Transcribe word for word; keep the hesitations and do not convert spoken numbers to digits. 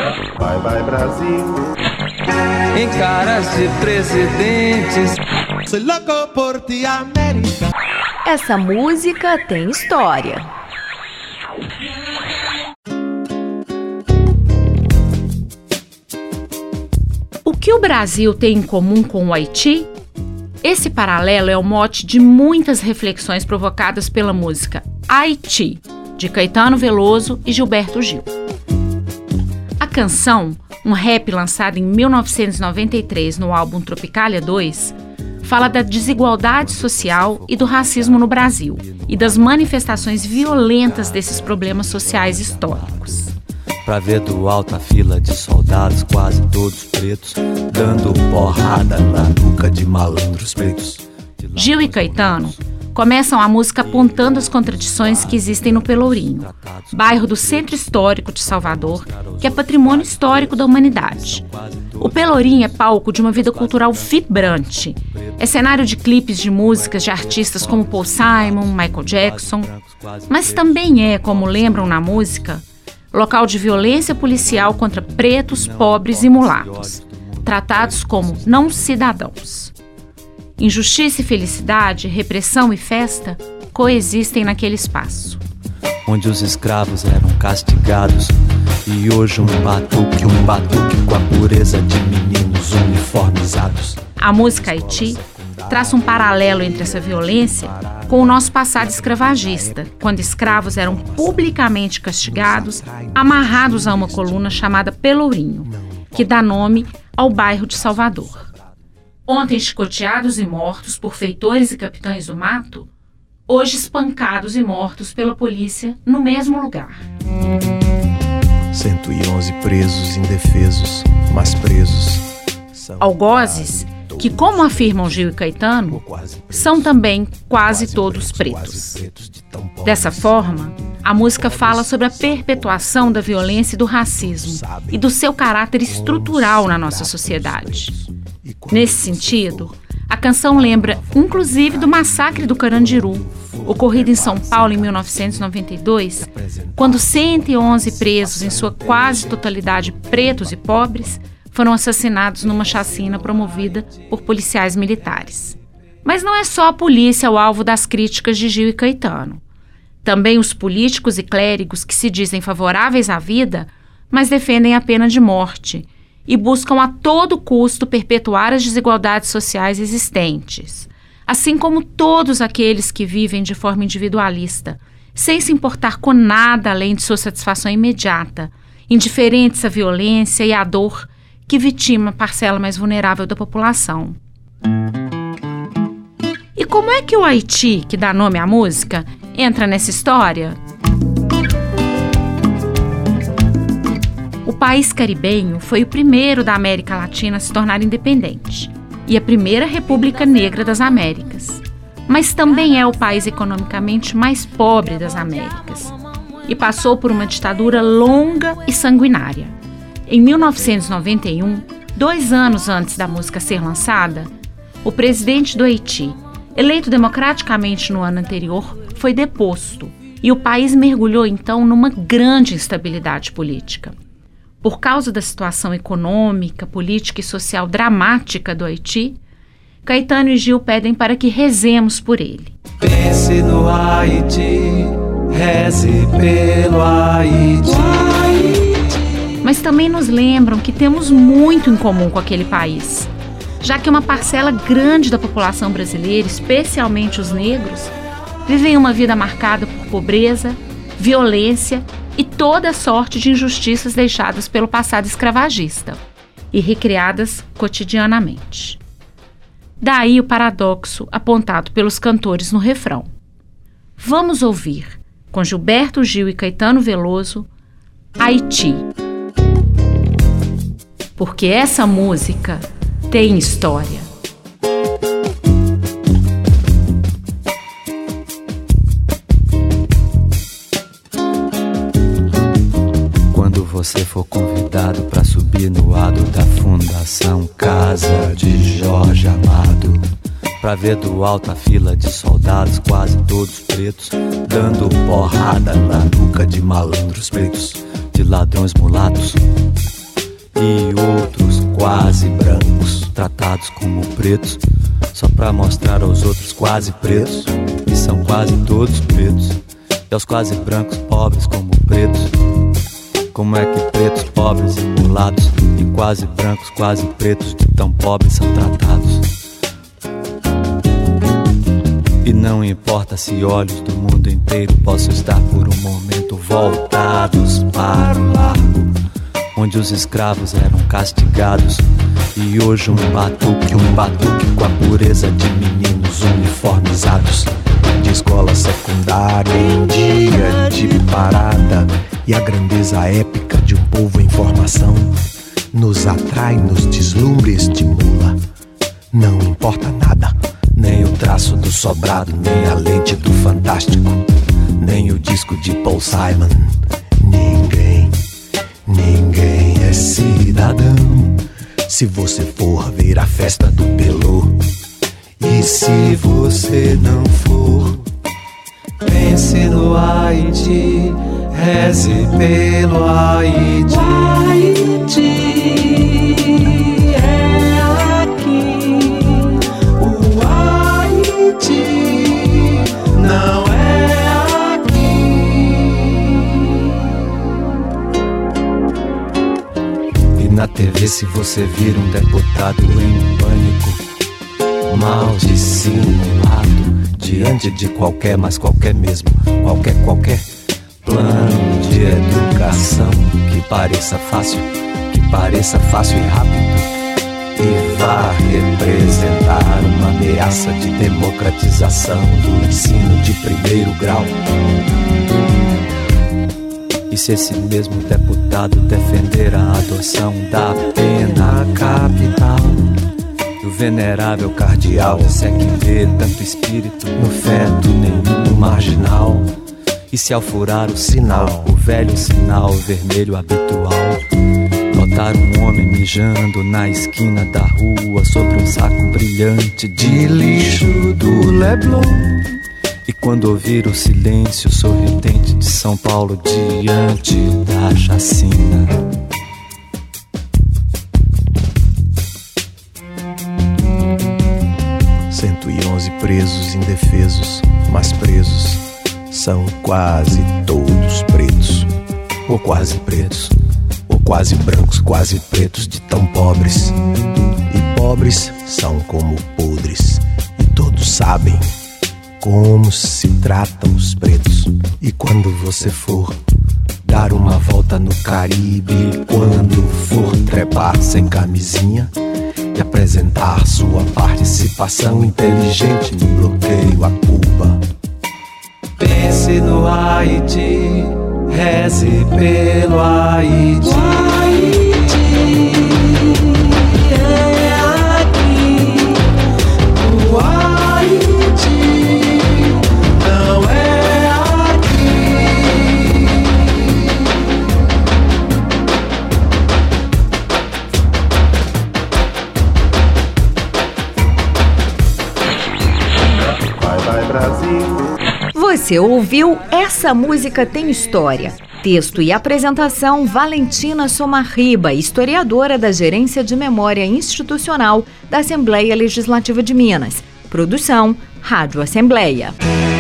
Vai, vai, Brasil. Em caras de presidentes. Soy loco por ti, América. Essa música tem história. O que o Brasil tem em comum com o Haiti? Esse paralelo é o mote de muitas reflexões provocadas pela música Haiti, de Caetano Veloso e Gilberto Gil. A canção, um rap lançado em mil novecentos e noventa e três no álbum Tropicália dois, fala da desigualdade social e do racismo no Brasil e das manifestações violentas desses problemas sociais históricos. Pra ver do alto a fila de soldados, quase todos pretos, dando porrada na nuca de malandros pretos. Gil e Caetano começam a música apontando as contradições que existem no Pelourinho, bairro do Centro Histórico de Salvador, que é patrimônio histórico da humanidade. O Pelourinho é palco de uma vida cultural vibrante. É cenário de clipes de músicas de artistas como Paul Simon, Michael Jackson, mas também é, como lembram na música, local de violência policial contra pretos, pobres e mulatos, tratados como não cidadãos. Injustiça e felicidade, repressão e festa coexistem naquele espaço. Onde os escravos eram castigados e hoje um batuque, um batuque com a pureza de meninos uniformizados. A música Haiti traça um paralelo entre essa violência com o nosso passado escravagista, quando escravos eram publicamente castigados, amarrados a uma coluna chamada Pelourinho, que dá nome ao bairro de Salvador. Ontem chicoteados e mortos por feitores e capitães do mato, hoje espancados e mortos pela polícia no mesmo lugar. cento e onze presos indefesos, mas presos. Algozes, que, como afirmam Gil e Caetano, são também quase todos pretos. Dessa forma, a música fala sobre a perpetuação da violência e do racismo e do seu caráter estrutural na nossa sociedade. Nesse sentido, a canção lembra inclusive do massacre do Carandiru, ocorrido em São Paulo em mil novecentos e noventa e dois, quando cento e onze presos, em sua quase totalidade pretos e pobres, foram assassinados numa chacina promovida por policiais militares. Mas não é só a polícia o alvo das críticas de Gil e Caetano. Também os políticos e clérigos que se dizem favoráveis à vida, mas defendem a pena de morte e buscam a todo custo perpetuar as desigualdades sociais existentes, assim como todos aqueles que vivem de forma individualista, sem se importar com nada além de sua satisfação imediata, indiferentes à violência e à dor que vitima a parcela mais vulnerável da população. E como é que o Haiti, que dá nome à música, entra nessa história? O país caribenho foi o primeiro da América Latina a se tornar independente e a primeira república negra das Américas, mas também é o país economicamente mais pobre das Américas e passou por uma ditadura longa e sanguinária. Em mil novecentos e noventa e um, dois anos antes da música ser lançada, o presidente do Haiti, eleito democraticamente no ano anterior, foi deposto e o país mergulhou então numa grande instabilidade política. Por causa da situação econômica, política e social dramática do Haiti, Caetano e Gil pedem para que rezemos por ele. Pense no Haiti, reze pelo Haiti. Mas também nos lembram que temos muito em comum com aquele país, já que uma parcela grande da população brasileira, especialmente os negros, vivem uma vida marcada por pobreza, violência e toda sorte de injustiças deixadas pelo passado escravagista e recriadas cotidianamente. Daí o paradoxo apontado pelos cantores no refrão. Vamos ouvir, com Gilberto Gil e Caetano Veloso, Haiti. Porque essa música tem história. Quando você for convidado pra subir no adro da Fundação Casa de Jorge Amado, pra ver do alto a fila de soldados, quase todos pretos, dando porrada na nuca de malandros pretos, de ladrões mulatos. e outros quase brancos, tratados como pretos, só pra mostrar aos outros quase pretos, que são quase todos pretos, e aos quase brancos pobres como pretos. Como é que pretos, pobres e mulatos, e quase brancos, quase pretos, de tão pobres são tratados? E não importa se olhos do mundo inteiro possam estar por um momento voltados para o largo, onde os escravos eram castigados, e hoje um batuque, um batuque com a pureza de meninos uniformizados, de escola secundária em dia de parada, e a grandeza épica de um povo em formação nos atrai nos deslumbres de mula. Não importa nada, nem o traço do sobrado, nem a lente do fantástico, nem o disco de Paul Simon. Ninguém, ninguém é cidadão se você for ver a festa do Pelô. E se você não for, pense no Haiti, reze pelo Haiti. O Haiti é aqui, o Haiti não é aqui. E na T V, se você vir um deputado em pânico, mal dissimulado, diante de qualquer, mas qualquer mesmo, qualquer, qualquer plano de educação que pareça fácil, que pareça fácil e rápido, e vá representar uma ameaça de democratização do ensino de primeiro grau. E se esse mesmo deputado defender a adoção da pena capital, o venerável cardeal, se é que vê tanto espírito no feto, nenhum no marginal. E se ao furar o sinal, o velho sinal vermelho habitual, notar um homem mijando na esquina da rua sobre um saco brilhante de lixo do Leblon. E quando ouvir o silêncio sorridente de São Paulo diante da chacina, cento e onze presos indefesos, mas presos são quase todos pretos, ou quase pretos, ou quase brancos, quase pretos, de tão pobres. E pobres são como podres, e todos sabem como se tratam os pretos. E quando você for dar uma volta no Caribe, quando for trepar sem camisinha e apresentar sua participação inteligente no bloqueio a Cuba, pense no Haiti, reze pelo Haiti. O Haiti é aqui, o Haiti não é aqui. Vai, vai, Brasil. Você ouviu Essa Música Tem História. Texto e apresentação, Valentina Somarriba, historiadora da Gerência de Memória Institucional da Assembleia Legislativa de Minas. Produção, Rádio Assembleia.